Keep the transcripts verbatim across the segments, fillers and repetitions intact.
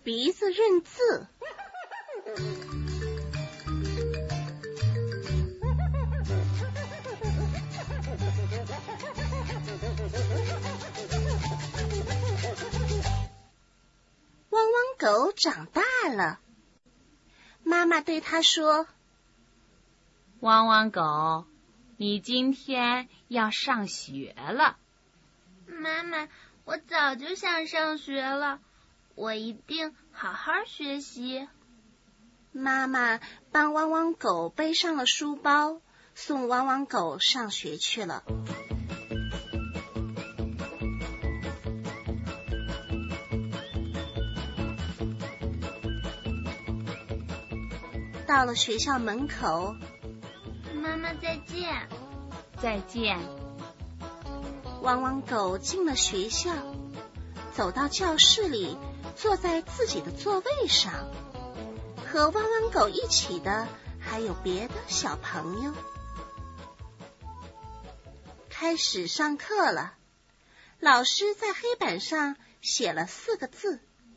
鼻子认字。汪汪狗长大了，妈妈对他说： 汪汪狗，你今天要上学了。 妈妈，我早就想上学了，我一定好好学习。 妈妈帮汪汪狗背上了书包，送汪汪狗上学去了。到了学校门口， 妈妈再见。 再见。 汪汪狗进了学校，走到教室里，坐在自己的座位上。和汪汪狗一起的还有别的小朋友。开始上课了，老师在黑板上写了四个字：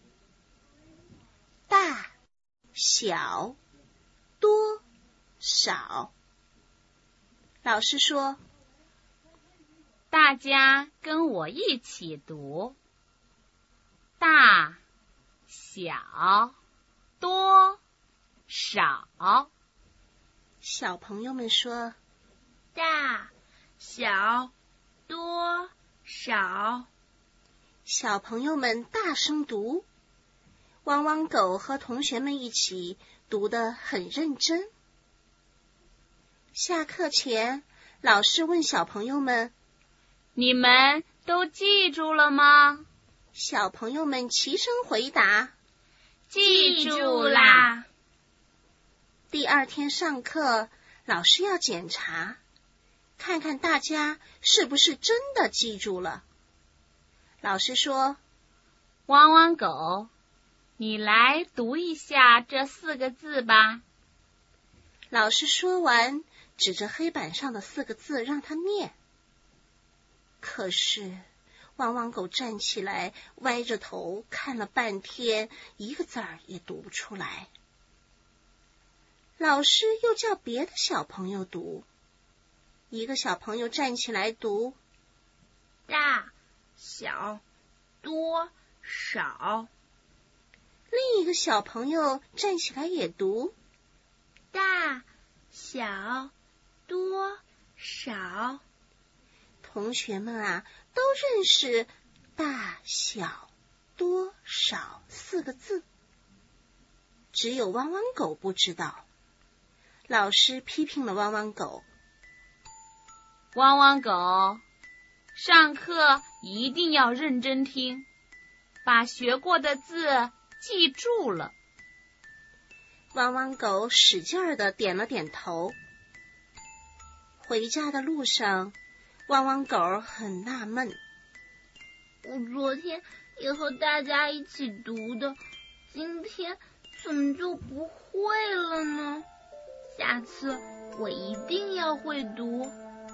大、小、多、少。老师说： 大家跟我一起读，大、小、多、少。 小朋友们说： 大、小、多、少。 小朋友们大声读，汪汪狗和同学们一起读得很认真。下课前，老师问小朋友们： 你们都记住了吗？ 小朋友们齐声回答： 记住啦。 第二天上课，老师要检查，看看大家是不是真的记住了。老师说： 汪汪狗，你来读一下这四个字吧。 老师说完，指着黑板上的四个字让他念。可是汪汪狗站起来，歪着头看了半天，一个字儿也读不出来。老师又叫别的小朋友读，一个小朋友站起来读： 大、小、多、少。 另一个小朋友站起来也读： 大、小、多、少。 同学们啊，都认识大、小、多、少四个字，只有汪汪狗不知道。老师批评了汪汪狗： 汪汪狗，上课一定要认真听，把学过的字记住了。 汪汪狗使劲儿地点了点头。回家的路上，汪汪狗很纳闷： 我昨天也和大家一起读的，今天怎么就不会了呢？下次我一定要会读。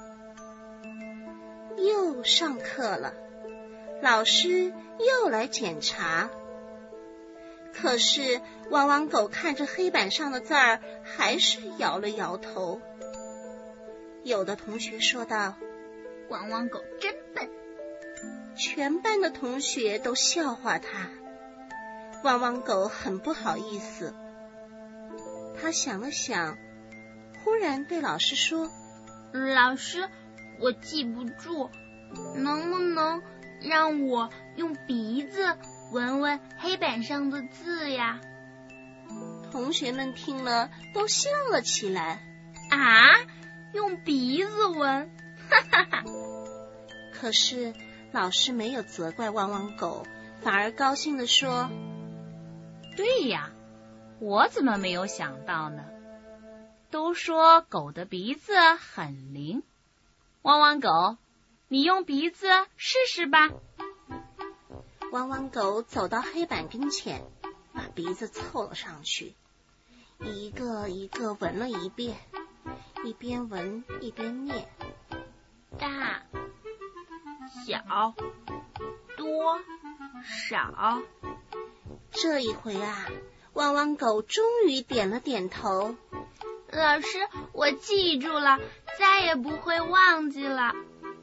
又上课了，老师又来检查。可是汪汪狗看着黑板上的字儿，还是摇了摇头。有的同学说道： 汪汪狗真笨。 全班的同学都笑话他。汪汪狗很不好意思。他想了想，忽然对老师说： 老师，我记不住，能不能让我用鼻子闻闻黑板上的字呀？ 同学们听了都笑了起来。 啊，用鼻子闻，哈哈哈！ 可是老师没有责怪汪汪狗，反而高兴地说： 对呀，我怎么没有想到呢？都说狗的鼻子很灵，汪汪狗，你用鼻子试试吧。 汪汪狗走到黑板跟前，把鼻子凑了上去，一个一个闻了一遍，一边闻一边念： 大、小、多、少。 这一回啊，汪汪狗终于点了点头。 老师，我记住了，再也不会忘记了。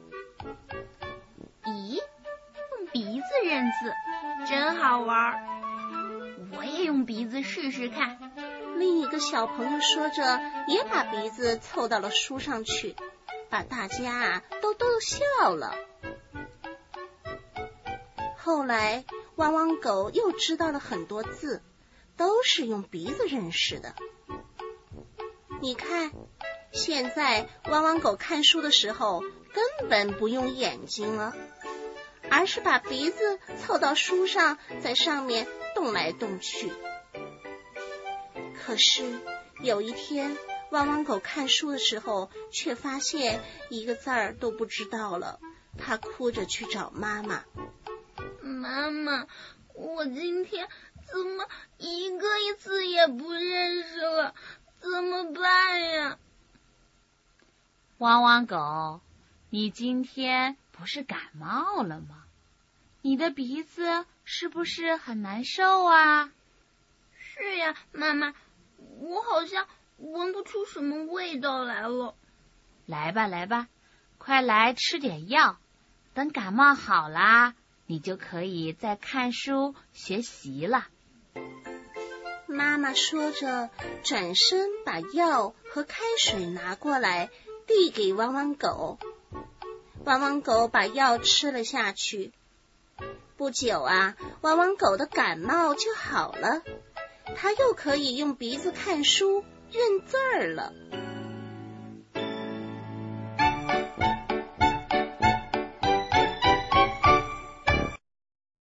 咦，用鼻子认字，真好玩，我也用鼻子试试看。 另一个小朋友说着，也把鼻子凑到了书上去，把大家啊都逗笑了。后来汪汪狗又知道了很多字，都是用鼻子认识的。你看，现在汪汪狗看书的时候根本不用眼睛了，而是把鼻子凑到书上，在上面动来动去。可是有一天，汪汪狗看书的时候，却发现一个字儿都不知道了。他哭着去找妈妈。 妈妈，我今天怎么一个字也不认识了？怎么办呀？ 汪汪狗，你今天不是感冒了吗？你的鼻子是不是很难受啊？ 是呀，妈妈，我好像闻不出什么味道来了。 来吧来吧，快来吃点药，等感冒好啦，你就可以再看书学习了。 妈妈说着，转身把药和开水拿过来，递给汪汪狗。汪汪狗把药吃了下去。不久啊，汪汪狗的感冒就好了，它又可以用鼻子看书认字儿了。